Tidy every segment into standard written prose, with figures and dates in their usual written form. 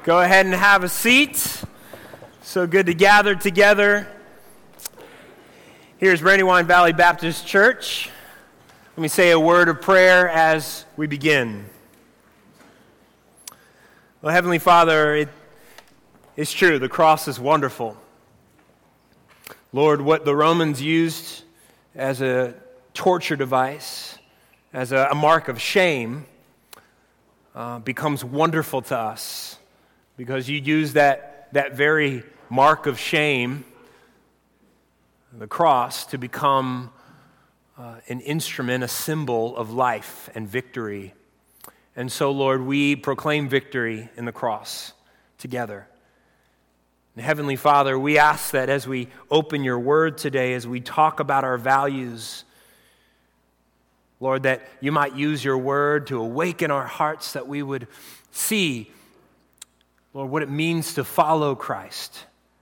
Go ahead and have a seat. So good to gather together. Here's Brandywine Valley Baptist Church. Let me say a word of prayer as we begin. Well, Heavenly Father, it's true, the cross is wonderful. Lord, what the Romans used as a torture device, as a mark of shame, becomes wonderful to us because you use that very mark of shame, the cross, to become an instrument, a symbol of life and victory. And so, Lord, we proclaim victory in the cross together. And Heavenly Father, we ask that as we open your word today, as we talk about our values, Lord, that you might use your word to awaken our hearts, that we would see, Lord, what it means to follow Christ.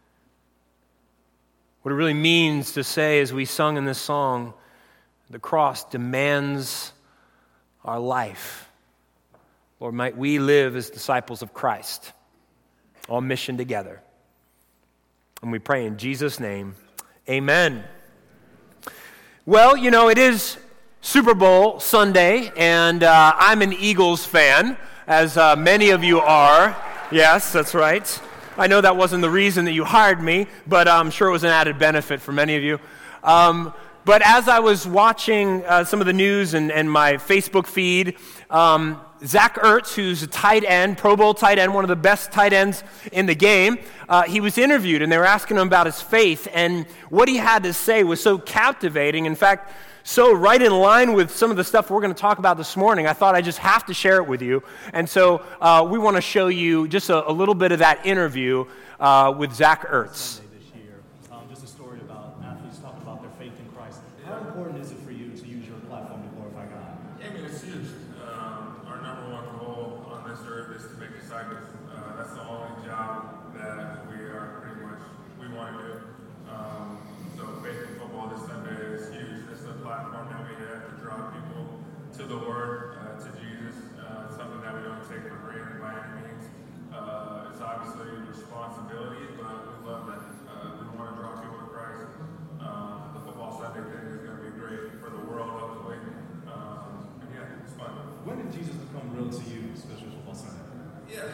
What it really means to say, as we sung in this song, the cross demands our life. Lord, might we live as disciples of Christ, on mission together. And we pray in Jesus' name, amen. Well, you know, it is Super Bowl Sunday, and I'm an Eagles fan, as many of you are. Yes, that's right. I know that wasn't the reason that you hired me, but I'm sure it was an added benefit for many of you. But as I was watching some of the news and my Facebook feed, Zach Ertz, who's a tight end, Pro Bowl tight end, one of the best tight ends in the game, he was interviewed, and they were asking him about his faith, and what he had to say was so captivating. In fact, so right in line with some of the stuff we're going to talk about this morning, I thought I just have to share it with you. And so we want to show you just a little bit of that interview with Zach Ertz. This year, just a story about athletes talking about their faith in Christ. How important is it for you to use your platform to glorify God? Yeah, I mean, it's huge. Our number one goal on this earth is to make disciples. That's the only job that we want to do. So faith in football this Sunday is huge. It's a platform that we have to draw people to the Word, to Jesus. It's something that we don't take for granted by any means. It's obviously a responsibility, but we love that. We want to draw people to Christ. The football Sunday thing is going to be great for the world, hopefully. And yeah, it's fun. When did Jesus become real to you, especially football Sunday? Yeah.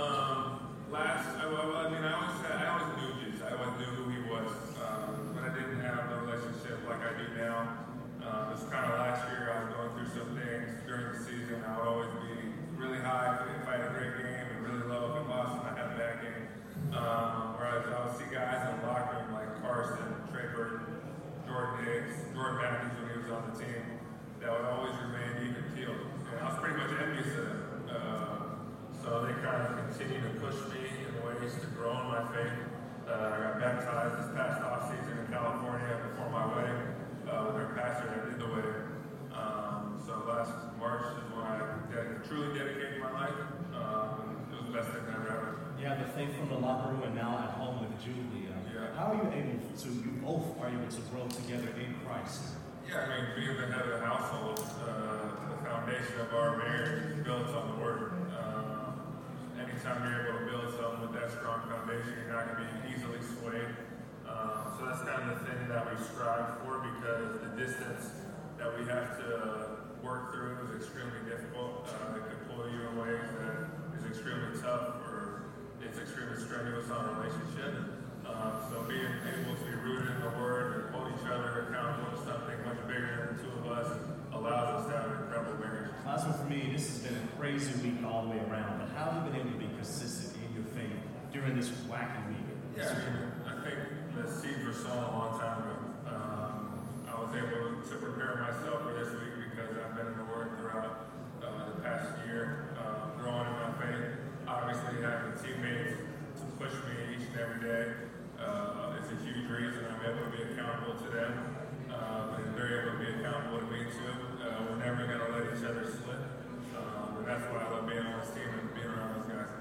I always knew Jesus. I always knew who he was. But I didn't have the relationship like I do now. It was kind of last year. I was going through some things during the season. I would always be really high if I had a great game and really low if I lost and I had a bad game. Whereas I would see guys in the locker room like Carson, Trey Burton, Jordan Hicks, Jordan Matthews when he was on the team, that would always remain even keeled. And I was pretty much envious of them. So they kind of continued to push me in ways to grow in my faith. I got baptized this past off-season in California before my wedding with our pastor that did the wedding. So last March is when I truly dedicated my life. It was the best thing I ever happened. Yeah, the thing from the locker room and now at home with Julie. How are you both are able to grow together in Christ? Yeah, I mean, being the head of the household, the foundation of our marriage is built on the Word. Anytime you're able to build something with that strong foundation, you're not going to be easily swayed. So that's kind of the thing that we strive for, because the distance that we have to work through is extremely difficult. It can pull you in ways that is extremely tough, or it's extremely strenuous on a relationship. So being able to be rooted in the Word and hold each other accountable to something much bigger than the two of us allows us to have an incredible marriage. Last one for me, this has been a crazy week all the way around, but how have you been able to be consistent in your faith during this wacky week? Yeah, I think the seeds were sown a long time ago. I was able to prepare myself for this week because I've been in the Word throughout the past year, growing in my faith. Obviously, having teammates to push me each and every day is a huge reason I'm able to be accountable to them, and they're able to be accountable to me too. We're never going to let each other slip, and that's why I love being on this team and being around those guys.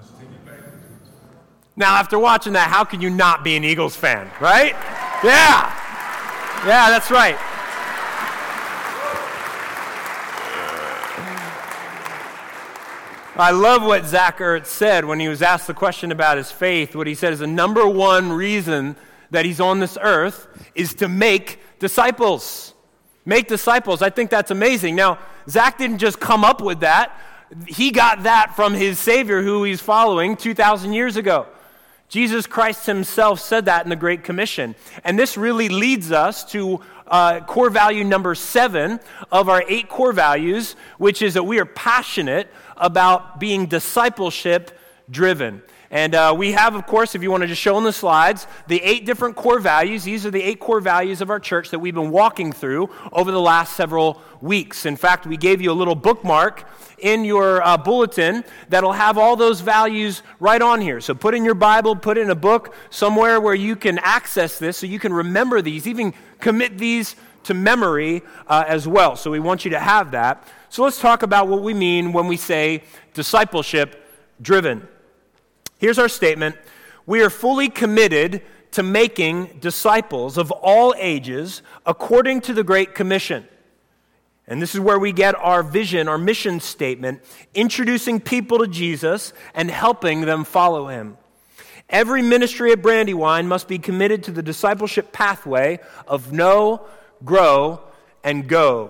Now, after watching that, how can you not be an Eagles fan, right? Yeah. Yeah, that's right. I love what Zach Ertz said when he was asked the question about his faith. What he said is the number one reason that he's on this earth is to make disciples. Make disciples. I think that's amazing. Now, Zach didn't just come up with that. He got that from his Savior who he's following 2,000 years ago. Jesus Christ himself said that in the Great Commission. And this really leads us to core value number 7 of our 8 core values, which is that we are passionate about being discipleship driven. And we have, of course, if you want to just show on the slides, the 8 different core values. These are the 8 core values of our church that we've been walking through over the last several weeks. In fact, we gave you a little bookmark in your bulletin that'll have all those values right on here. So put in your Bible, put in a book somewhere where you can access this so you can remember these, even commit these to memory as well. So we want you to have that. So let's talk about what we mean when we say discipleship driven. Here's our statement. We are fully committed to making disciples of all ages according to the Great Commission. And this is where we get our vision, our mission statement, introducing people to Jesus and helping them follow him. Every ministry at Brandywine must be committed to the discipleship pathway of know, grow, and go.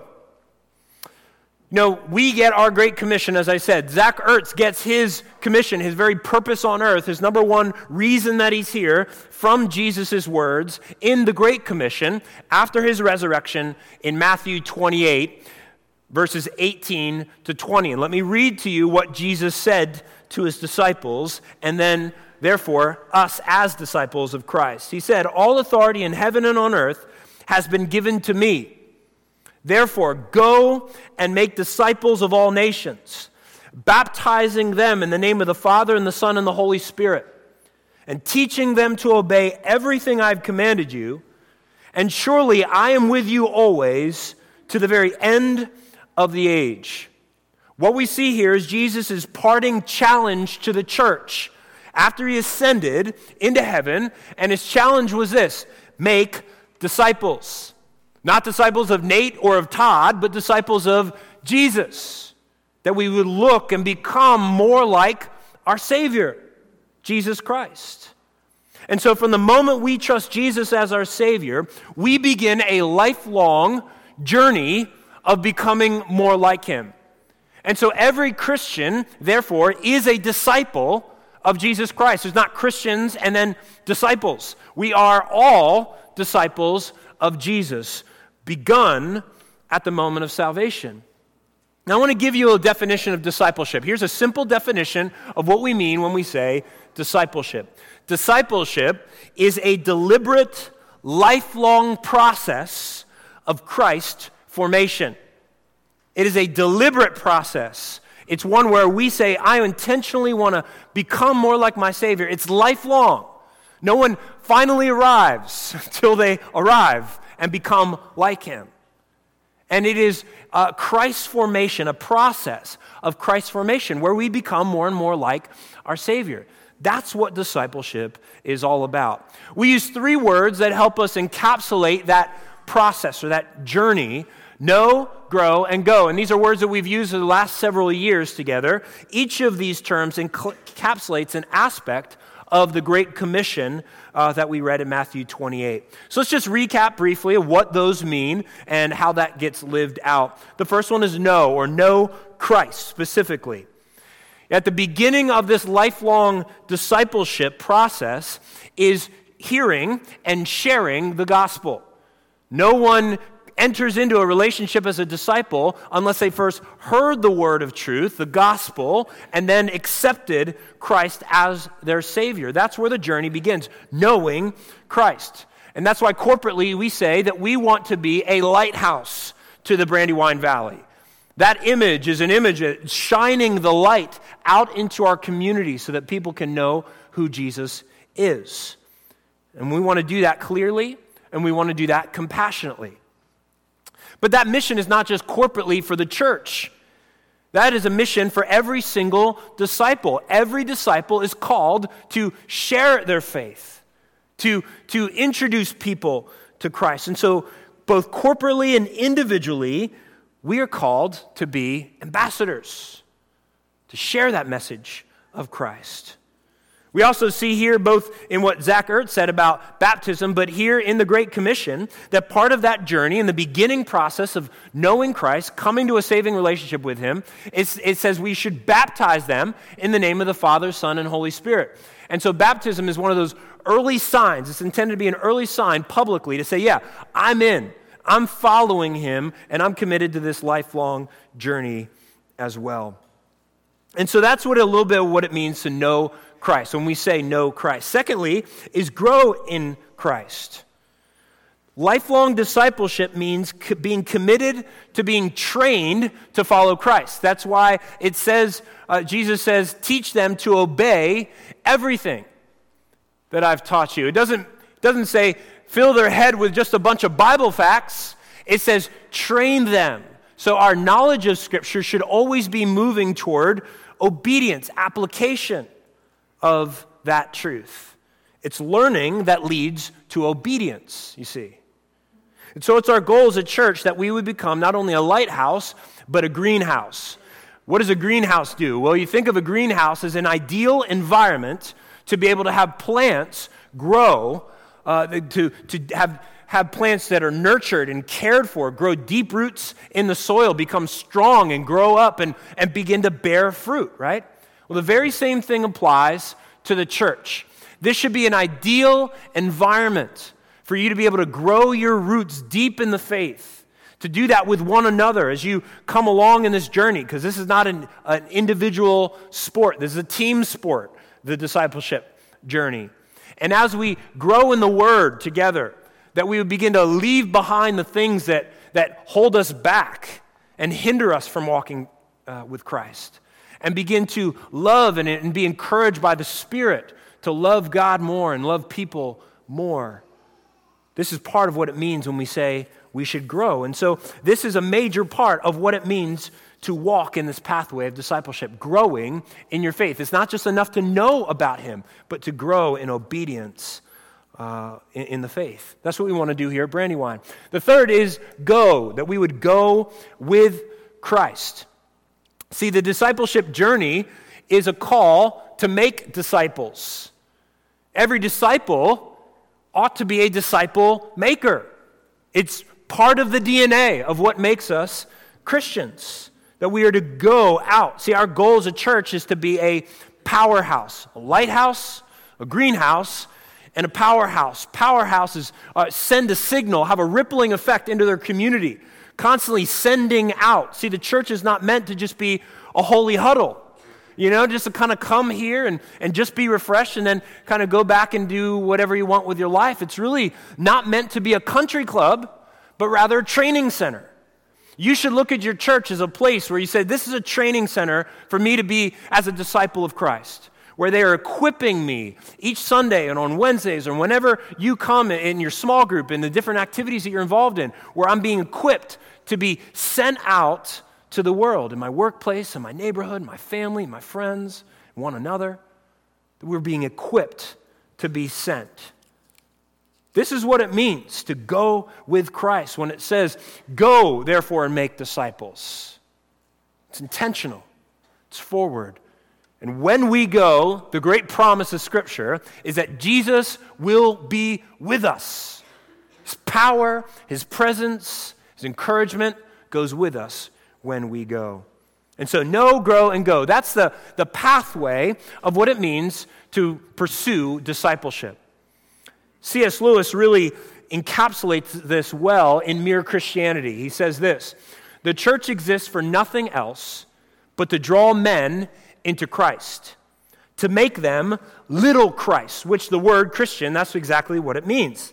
You know, we get our Great Commission, as I said. Zach Ertz gets his commission, his very purpose on earth, his number one reason that he's here from Jesus' words in the Great Commission after his resurrection in Matthew 28, verses 18 to 20. And let me read to you what Jesus said to his disciples, and then, therefore, us as disciples of Christ. He said, "All authority in heaven and on earth has been given to me. Therefore, go and make disciples of all nations, baptizing them in the name of the Father and the Son and the Holy Spirit, and teaching them to obey everything I've commanded you. And surely I am with you always to the very end of the age." What we see here is Jesus' parting challenge to the church after he ascended into heaven, and his challenge was this: make disciples. Not disciples of Nate or of Todd, but disciples of Jesus. That we would look and become more like our Savior, Jesus Christ. And so from the moment we trust Jesus as our Savior, we begin a lifelong journey of becoming more like him. And so every Christian, therefore, is a disciple of Jesus Christ. There's not Christians and then disciples. We are all disciples of Jesus, begun at the moment of salvation. Now I want to give you a definition of discipleship. Here's a simple definition of what we mean when we say discipleship. Discipleship is a deliberate, lifelong process of Christ formation. It is a deliberate process. It's one where we say, I intentionally want to become more like my Savior. It's lifelong. No one finally arrives until they arrive and become like him. And it is Christ's formation, a process of Christ's formation where we become more and more like our Savior. That's what discipleship is all about. We use 3 words that help us encapsulate that process or that journey: know, grow, and go. And these are words that we've used in the last several years together. Each of these terms encapsulates an aspect of the Great Commission that we read in Matthew 28. So let's just recap briefly of what those mean and how that gets lived out. The first one is know, or know Christ specifically. At the beginning of this lifelong discipleship process is hearing and sharing the gospel. No one enters into a relationship as a disciple unless they first heard the word of truth, the gospel, and then accepted Christ as their Savior. That's where the journey begins, knowing Christ. And that's why corporately we say that we want to be a lighthouse to the Brandywine Valley. That image is an image shining the light out into our community so that people can know who Jesus is. And we want to do that clearly, and we want to do that compassionately. But that mission is not just corporately for the church. That is a mission for every single disciple. Every disciple is called to share their faith, to introduce people to Christ. And so both corporately and individually, we are called to be ambassadors, to to share that message of Christ. We also see here, both in what Zach Ertz said about baptism, but here in the Great Commission, that part of that journey, in the beginning process of knowing Christ, coming to a saving relationship with Him, it says we should baptize them in the name of the Father, Son, and Holy Spirit. And so baptism is one of those early signs. It's intended to be an early sign publicly to say, yeah, I'm in. I'm following Him, and I'm committed to this lifelong journey as well. And so that's what a little bit of what it means to know Christ, when we say know Christ. Secondly, is grow in Christ. Lifelong discipleship means being committed to being trained to follow Christ. That's why it says, Jesus says, teach them to obey everything that I've taught you. It doesn't say fill their head with just a bunch of Bible facts. It says train them. So our knowledge of Scripture should always be moving toward obedience, application of that truth. It's learning that leads to obedience, you see. And so it's our goal as a church that we would become not only a lighthouse, but a greenhouse. What does a greenhouse do? Well, you think of a greenhouse as an ideal environment to be able to have plants grow, to have plants that are nurtured and cared for, grow deep roots in the soil, become strong and grow up and begin to bear fruit, right? Well, the very same thing applies to the church. This should be an ideal environment for you to be able to grow your roots deep in the faith, to do that with one another as you come along in this journey, because this is not an individual sport. This is a team sport, the discipleship journey. And as we grow in the Word together, that we would begin to leave behind the things that hold us back and hinder us from walking with Christ, and begin to love and be encouraged by the Spirit to love God more and love people more. This is part of what it means when we say we should grow. And so this is a major part of what it means to walk in this pathway of discipleship, growing in your faith. It's not just enough to know about Him, but to grow in obedience in the faith. That's what we want to do here at Brandywine. The third is go, that we would go with Christ. See, the discipleship journey is a call to make disciples. Every disciple ought to be a disciple maker. It's part of the DNA of what makes us Christians, that we are to go out. See, our goal as a church is to be a powerhouse, a lighthouse, a greenhouse, and a powerhouse. Powerhouses send a signal, have a rippling effect into their community, constantly sending out. See, the church is not meant to just be a holy huddle, just to kind of come here and just be refreshed and then kind of go back and do whatever you want with your life. It's really not meant to be a country club, but rather a training center. You should look at your church as a place where you say, this is a training center for me to be as a disciple of Christ, where they are equipping me each Sunday and on Wednesdays or whenever you come in your small group and the different activities that you're involved in, where I'm being equipped to be sent out to the world, in my workplace, in my neighborhood, my family, my friends, one another. We're being equipped to be sent. This is what it means to go with Christ when it says, go, therefore, and make disciples. It's intentional. It's forward. And when we go, the great promise of Scripture is that Jesus will be with us. His power, His presence, His encouragement goes with us when we go. And so know, grow, and go. That's the pathway of what it means to pursue discipleship. C.S. Lewis really encapsulates this well in Mere Christianity. He says this: the church exists for nothing else but to draw men into Christ, to make them little Christ, which the word Christian, that's exactly what it means.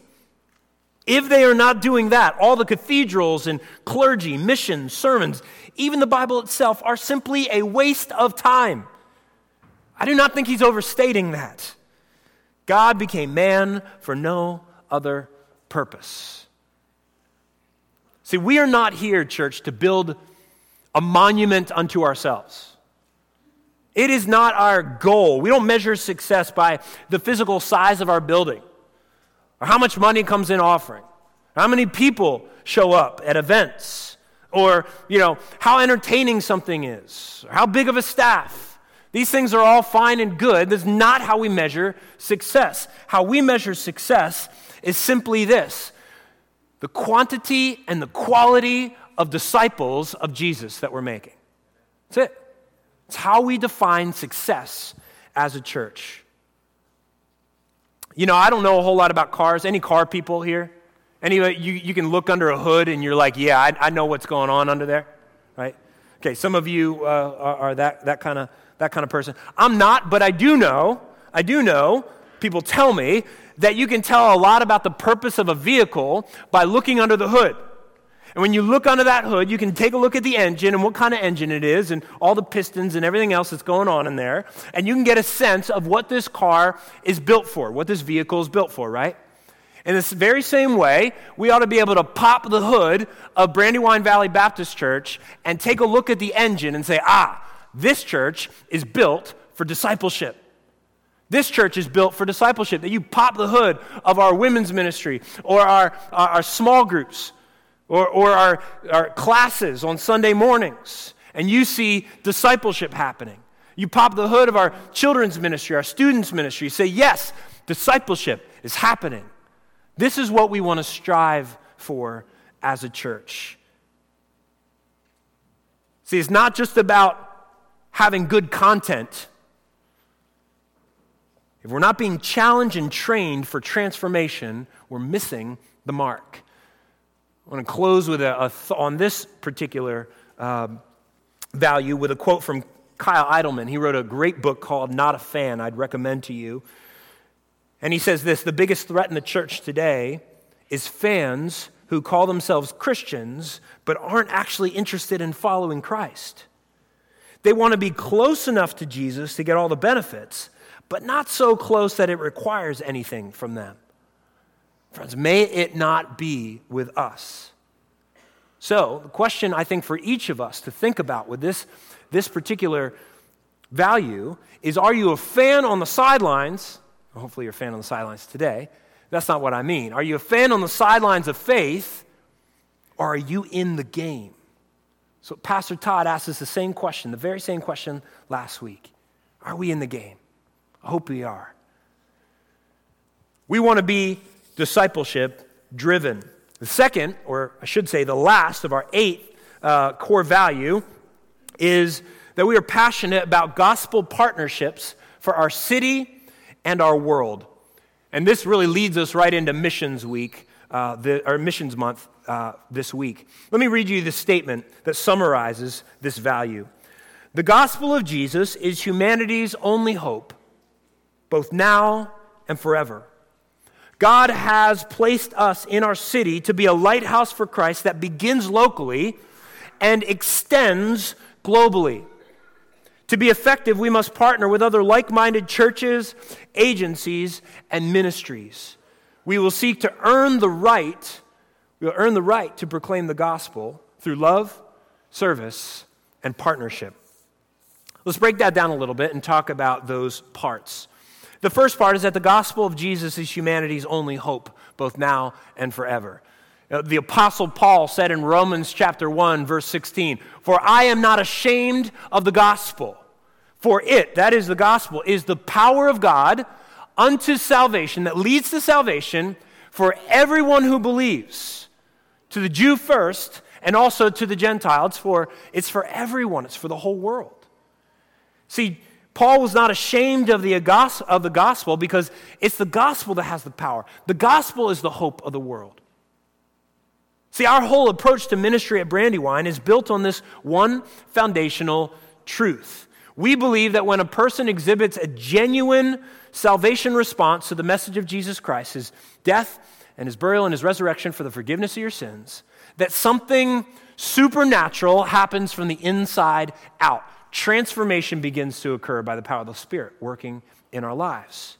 If they are not doing that, all the cathedrals and clergy, missions, sermons, even the Bible itself are simply a waste of time. I do not think he's overstating that. God became man for no other purpose. See, we are not here, church, to build a monument unto ourselves. It is not our goal. We don't measure success by the physical size of our building, or how much money comes in offering, or how many people show up at events, or, how entertaining something is, or how big of a staff. These things are all fine and good. That's not how we measure success. How we measure success is simply this: the quantity and the quality of disciples of Jesus that we're making. That's it. It's how we define success as a church. You know, I don't know a whole lot about cars. Any car people here? Anyway, you can look under a hood and you're like, yeah, I know what's going on under there, right? Okay, some of you are that kind of person. I'm not, but I do know, people tell me that you can tell a lot about the purpose of a vehicle by looking under the hood. And when you look under that hood, you can take a look at the engine and what kind of engine it is and all the pistons and everything else that's going on in there. And you can get a sense of what this car is built for, what this vehicle is built for, right? In this very same way, we ought to be able to pop the hood of Brandywine Valley Baptist Church and take a look at the engine and say, this church is built for discipleship. This church is built for discipleship. That you pop the hood of our women's ministry or our small groups or our classes on Sunday mornings, and you see discipleship happening. You pop the hood of our children's ministry, our students' ministry, say, yes, discipleship is happening. This is what we want to strive for as a church. See, it's not just about having good content. If we're not being challenged and trained for transformation, we're missing the mark. I want to close with on this particular value with a quote from Kyle Idleman. He wrote a great book called Not a Fan I'd recommend to you. And he says this: the biggest threat in the church today is fans who call themselves Christians but aren't actually interested in following Christ. They want to be close enough to Jesus to get all the benefits, but not so close that it requires anything from them. Friends, may it not be with us. So, the question I think for each of us to think about with this particular value is, are you a fan on the sidelines? Hopefully you're a fan on the sidelines today. That's not what I mean. Are you a fan on the sidelines of faith, or are you in the game? So Pastor Todd asked us the same question, the very same question last week. Are we in the game? I hope we are. We want to be discipleship driven. The second, or I should say the last of our 8 core value, is that we are passionate about gospel partnerships for our city and our world. And this really leads us right into Missions Week, or Missions Month this week. Let me read you the statement that summarizes this value. The gospel of Jesus is humanity's only hope, both now and forever. God has placed us in our city to be a lighthouse for Christ that begins locally and extends globally. To be effective, we must partner with other like-minded churches, agencies, and ministries. We will seek to earn the right to proclaim the gospel through love, service, and partnership. Let's break that down a little bit and talk about those parts. The first part is that the gospel of Jesus is humanity's only hope, both now and forever. The Apostle Paul said in Romans chapter 1, verse 16, "For I am not ashamed of the gospel, for it," that is the gospel, "is the power of God unto salvation," that leads to salvation for everyone who believes, to the Jew first and also to the Gentile. It's for everyone. It's for the whole world. See, Paul was not ashamed of the gospel because it's the gospel that has the power. The gospel is the hope of the world. See, our whole approach to ministry at Brandywine is built on this one foundational truth. We believe that when a person exhibits a genuine salvation response to the message of Jesus Christ, his death and his burial and his resurrection for the forgiveness of your sins, that something supernatural happens from the inside out. Transformation begins to occur by the power of the Spirit working in our lives.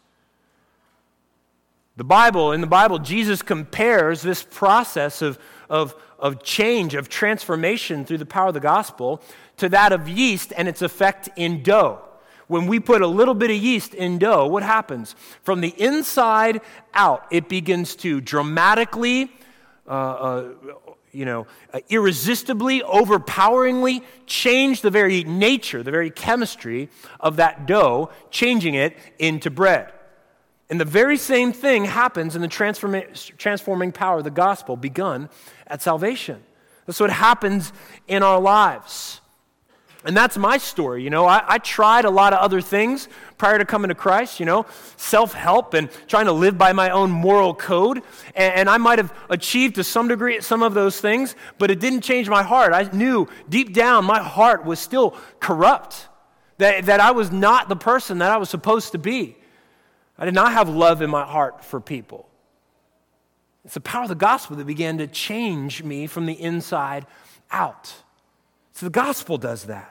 In the Bible, Jesus compares this process of change, of transformation through the power of the gospel to that of yeast and its effect in dough. When we put a little bit of yeast in dough, what happens? From the inside out, it begins to dramatically irresistibly, overpoweringly change the very nature, the very chemistry of that dough, changing it into bread. And the very same thing happens in the transforming power of the gospel begun at salvation. That's what happens in our lives. And that's my story. I tried a lot of other things prior to coming to Christ, self-help and trying to live by my own moral code. And I might have achieved to some degree some of those things, but it didn't change my heart. I knew deep down my heart was still corrupt, that I was not the person that I was supposed to be. I did not have love in my heart for people. It's the power of the gospel that began to change me from the inside out. So the gospel does that.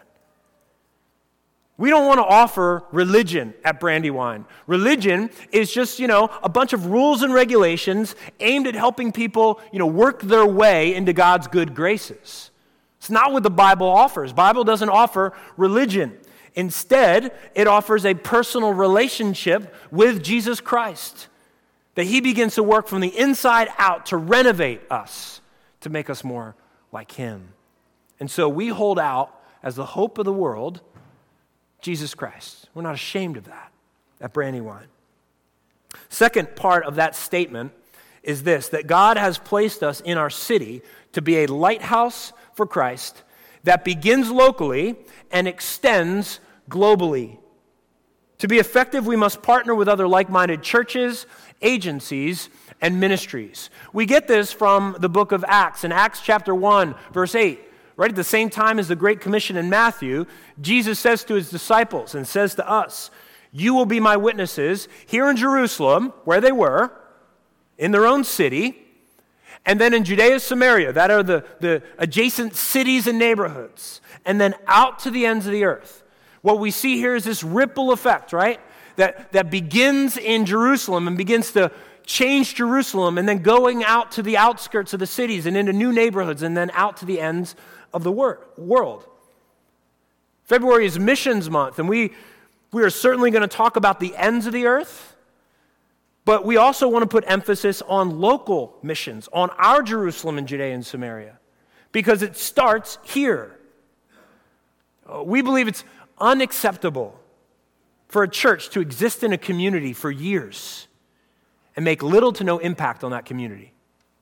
We don't want to offer religion at Brandywine. Religion is just, a bunch of rules and regulations aimed at helping people, work their way into God's good graces. It's not what the Bible offers. The Bible doesn't offer religion. Instead, it offers a personal relationship with Jesus Christ, that he begins to work from the inside out to renovate us, to make us more like him. And so we hold out as the hope of the world, Jesus Christ. We're not ashamed of that at Brandywine. Second part of that statement is this, that God has placed us in our city to be a lighthouse for Christ that begins locally and extends globally. To be effective, we must partner with other like-minded churches, agencies, and ministries. We get this from the book of Acts. In Acts chapter 1, verse 8, right at the same time as the Great Commission in Matthew, Jesus says to his disciples and says to us, "You will be my witnesses here in Jerusalem," where they were, in their own city, and then in Judea, Samaria, that are the adjacent cities and neighborhoods, and then out to the ends of the earth. What we see here is this ripple effect, right? That begins in Jerusalem and begins to change Jerusalem, and then going out to the outskirts of the cities and into new neighborhoods, and then out to the ends of the world. February is Missions Month, and we are certainly going to talk about the ends of the earth, but we also want to put emphasis on local missions, on our Jerusalem and Judea and Samaria, because it starts here. We believe it's unacceptable for a church to exist in a community for years and make little to no impact on that community.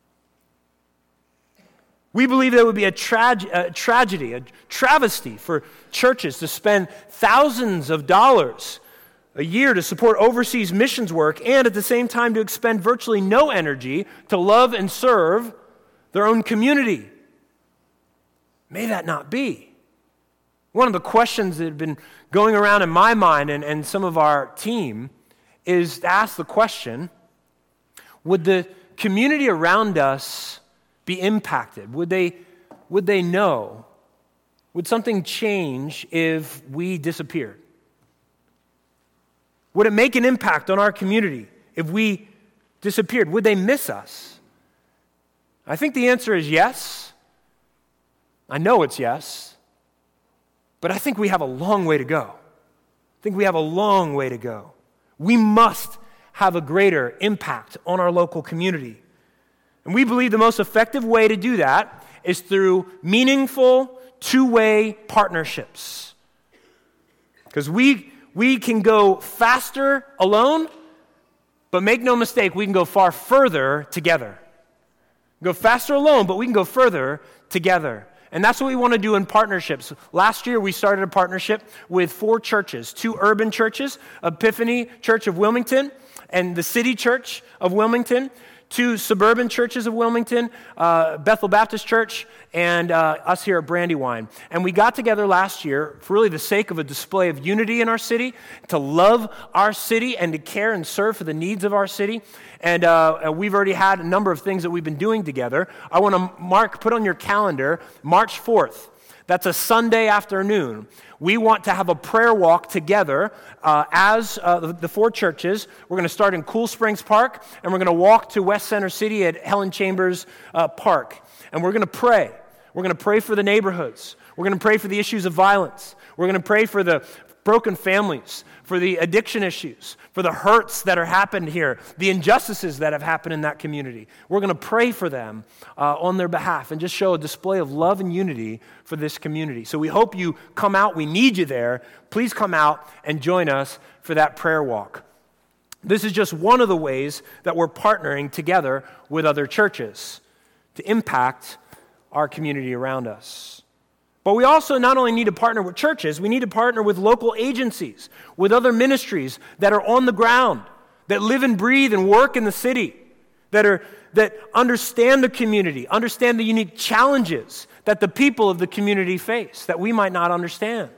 We believe that it would be a tragedy, a travesty for churches to spend thousands of dollars a year to support overseas missions work and at the same time to expend virtually no energy to love and serve their own community. May that not be. One of the questions that have been going around in my mind and some of our team is to ask the question, would the community around us be impacted? Would they know? Would something change if we disappeared? Would it make an impact on our community if we disappeared? Would they miss us? I think the answer is yes. I know it's yes. But I think we have a long way to go. We must have a greater impact on our local community. And we believe the most effective way to do that is through meaningful, two-way partnerships. Because we can go faster alone, but make no mistake, we can go far further together. Go faster alone, but we can go further together. And that's what we want to do in partnerships. Last year, we started a partnership with 4 churches, 2 urban churches, Epiphany Church of Wilmington and the City Church of Wilmington, 2 suburban churches of Wilmington, Bethel Baptist Church, and us here at Brandywine. And we got together last year for really the sake of a display of unity in our city, to love our city and to care and serve for the needs of our city. And we've already had a number of things that we've been doing together. I want to put on your calendar, March 4th. That's a Sunday afternoon. We want to have a prayer walk together as the 4 churches. We're going to start in Cool Springs Park, and we're going to walk to West Center City at Helen Chambers Park. And we're going to pray. We're going to pray for the neighborhoods. We're going to pray for the issues of violence. We're going to pray for the broken families, for the addiction issues, for the hurts that are happened here, the injustices that have happened in that community. We're going to pray for them on their behalf and just show a display of love and unity for this community. So we hope you come out. We need you there. Please come out and join us for that prayer walk. This is just one of the ways that we're partnering together with other churches to impact our community around us. But we also not only need to partner with churches, we need to partner with local agencies, with other ministries that are on the ground, that live and breathe and work in the city, that understand the community, understand the unique challenges that the people of the community face that we might not understand.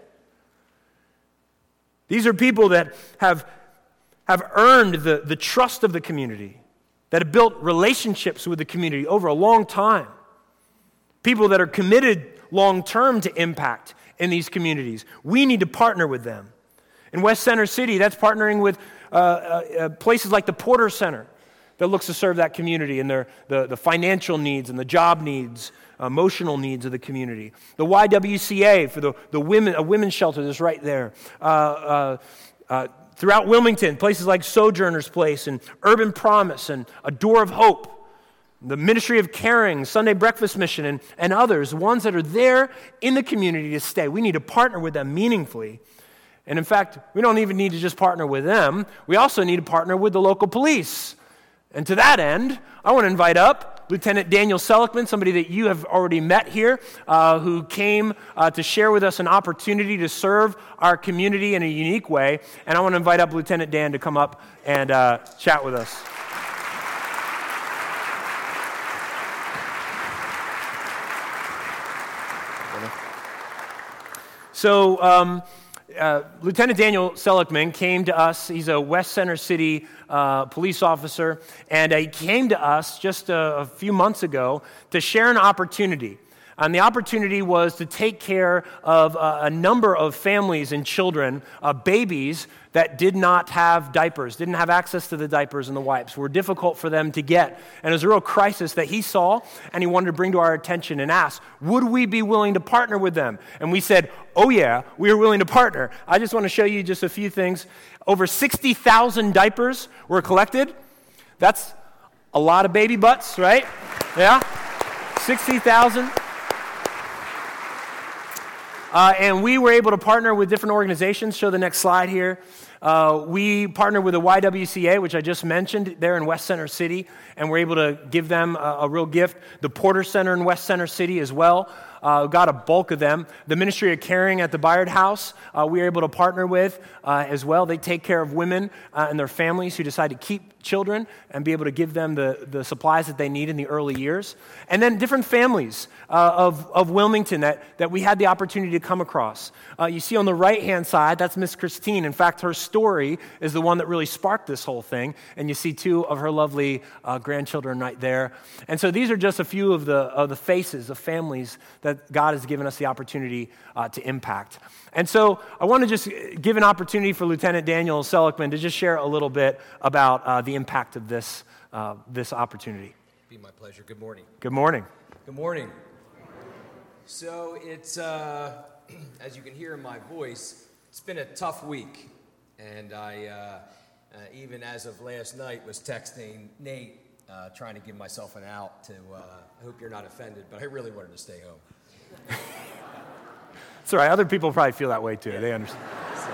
These are people that have earned the trust of the community, that have built relationships with the community over a long time. People that are committed long-term to impact in these communities. We need to partner with them. In West Center City, that's partnering with places like the Porter Center that looks to serve that community and the financial needs and the job needs, emotional needs of the community. The YWCA for the women's shelter that's right there. Throughout Wilmington, places like Sojourner's Place and Urban Promise and A Door of Hope, the Ministry of Caring, Sunday Breakfast Mission, and others, ones that are there in the community to stay. We need to partner with them meaningfully. And in fact, we don't even need to just partner with them. We also need to partner with the local police. And to that end, I want to invite up Lieutenant Daniel Seligman, somebody that you have already met here, who came to share with us an opportunity to serve our community in a unique way. And I want to invite up Lieutenant Dan to come up and chat with us. So, Lieutenant Daniel Seligman came to us. He's a West Center City police officer, and he came to us just a few months ago to share an opportunity. And the opportunity was to take care of a number of families and children, babies that did not have diapers, didn't have access to the diapers and the wipes, were difficult for them to get. And it was a real crisis that he saw, and he wanted to bring to our attention and ask, would we be willing to partner with them? And we said, oh yeah, we are willing to partner. I just want to show you just a few things. Over 60,000 diapers were collected. That's a lot of baby butts, right? Yeah, 60,000. And we were able to partner with different organizations. Show the next slide here. We partnered with the YWCA, which I just mentioned, there in West Center City, and we're able to give them a real gift. The Porter Center in West Center City as well. Got a bulk of them. The Ministry of Caring at the Bayard House, we were able to partner with as well. They take care of women and their families who decide to keep children and be able to give them the supplies that they need in the early years. And then different families of Wilmington that we had the opportunity to come across. You see on the right-hand side, that's Miss Christine. In fact, her story is the one that really sparked this whole thing. And you see two of her lovely grandchildren right there. And so these are just a few of the faces of families that God has given us the opportunity to impact. And so I want to just give an opportunity for Lieutenant Daniel Seligman to just share a little bit about the impact of this opportunity. It'd be my pleasure. Good morning. Good morning. Good morning. So it's, as you can hear in my voice, it's been a tough week. And I, even as of last night, was texting Nate, trying to give myself an out to, I hope you're not offended, but I really wanted to stay home. It's all right. Other people probably feel that way too. They understand.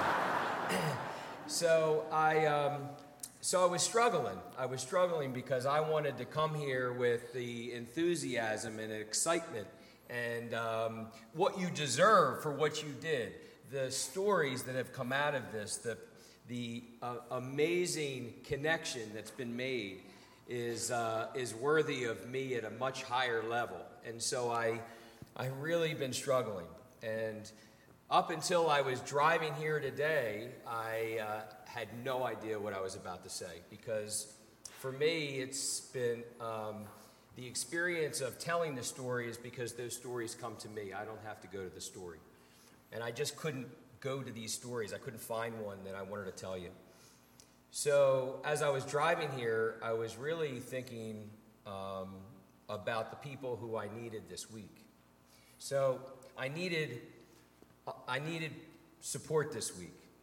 So I was struggling. I was struggling because I wanted to come here with the enthusiasm and excitement and what you deserve for what you did. The stories that have come out of this, the amazing connection that's been made is worthy of me at a much higher level. And so I really been struggling. And up until I was driving here today, I had no idea what I was about to say, because for me, it's been the experience of telling the story is because those stories come to me. I don't have to go to the story. And I just couldn't go to these stories. I couldn't find one that I wanted to tell you. So as I was driving here, I was really thinking about the people who I needed this week. So I needed support this week.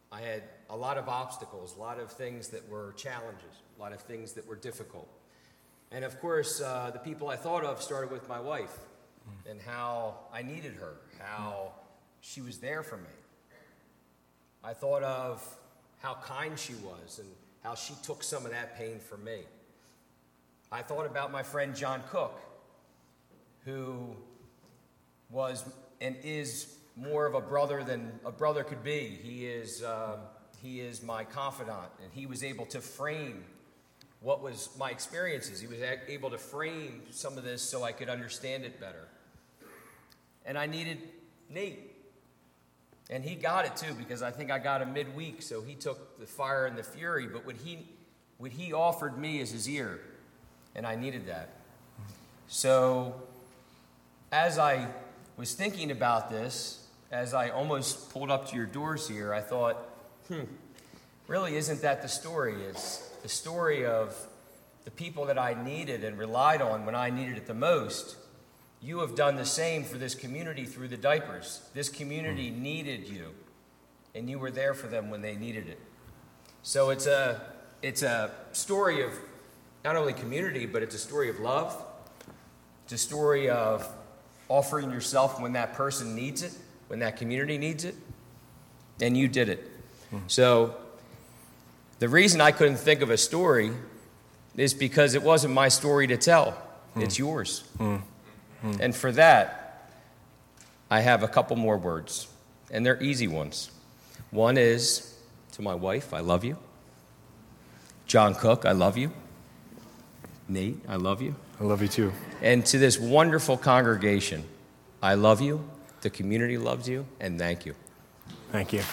I had a lot of obstacles, a lot of things that were challenges, a lot of things that were difficult. And of course, the people I thought of started with my wife and how I needed her, how she was there for me. I thought of how kind she was and how she took some of that pain for me. I thought about my friend John Cook, who was and is more of a brother than a brother could be. He is my confidant, and he was able to frame what was my experiences. He was able to frame some of this so I could understand it better. And I needed Nate. And he got it too, because I think I got him midweek, so he took the fire and the fury. But what he offered me is his ear, and I needed that. So as I was thinking about this, as I almost pulled up to your doors here, I thought, really isn't that the story? It's the story of the people that I needed and relied on when I needed it the most. You have done the same for this community through the diapers. This community needed you, and you were there for them when they needed it. So it's a story of not only community, but it's a story of love. It's a story of offering yourself when that person needs it, when that community needs it, and you did it. So the reason I couldn't think of a story is because it wasn't my story to tell. It's yours. And for that, I have a couple more words, and they're easy ones. One is to my wife, I love you. John Cook, I love you. Nate, I love you. I love you too. And to this wonderful congregation, I love you, the community loves you, and thank you. Thank you.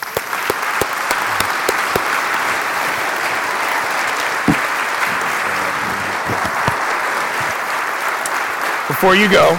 Before you go,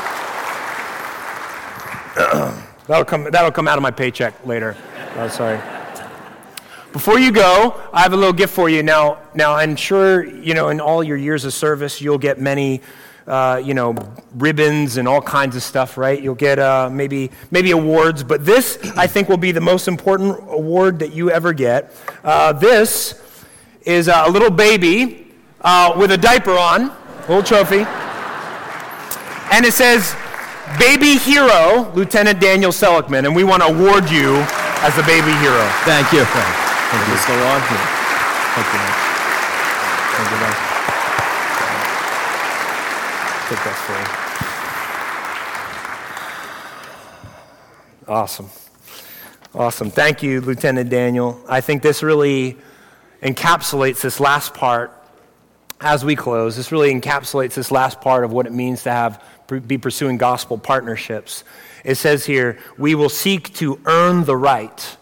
that'll come out of my paycheck later. Oh, sorry. Before you go, I have a little gift for you. Now I'm sure, in all your years of service, you'll get many, ribbons and all kinds of stuff, right? You'll get maybe awards, but this, I think, will be the most important award that you ever get. This is a little baby with a diaper on, a little trophy. And it says, Baby Hero, Lieutenant Daniel Seligman, and we want to award you as a baby hero. Thank you. Thank you. Still on? Thank you, man. Thank you, man. Take that for you. Awesome. Thank you, Lieutenant Daniel. I think this really encapsulates this last part as we close. This really encapsulates this last part of what it means to be pursuing gospel partnerships. It says here, we will seek to earn the right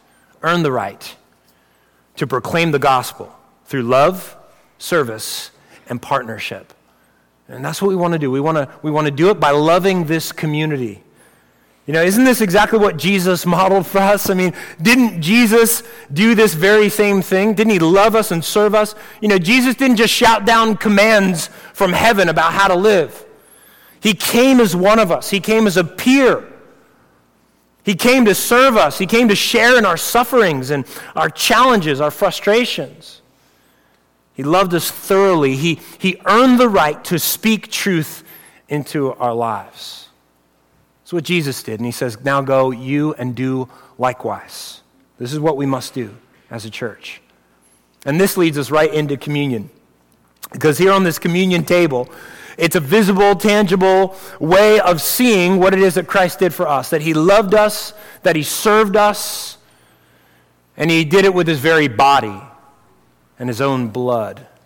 to proclaim the gospel through love, service, and partnership. And that's what we want to do. We want to do it by loving this community. Isn't this exactly what Jesus modeled for us? I mean, didn't Jesus do this very same thing? Didn't he love us and serve us? Jesus didn't just shout down commands from heaven about how to live. He came as one of us. He came as a peer. He came to serve us. He came to share in our sufferings and our challenges, our frustrations. He loved us thoroughly. He earned the right to speak truth into our lives. That's what Jesus did. And he says, now go you and do likewise. This is what we must do as a church. And this leads us right into communion. Because here on this communion table, it's a visible, tangible way of seeing what it is that Christ did for us. That he loved us, that he served us, and he did it with his very body and his own blood.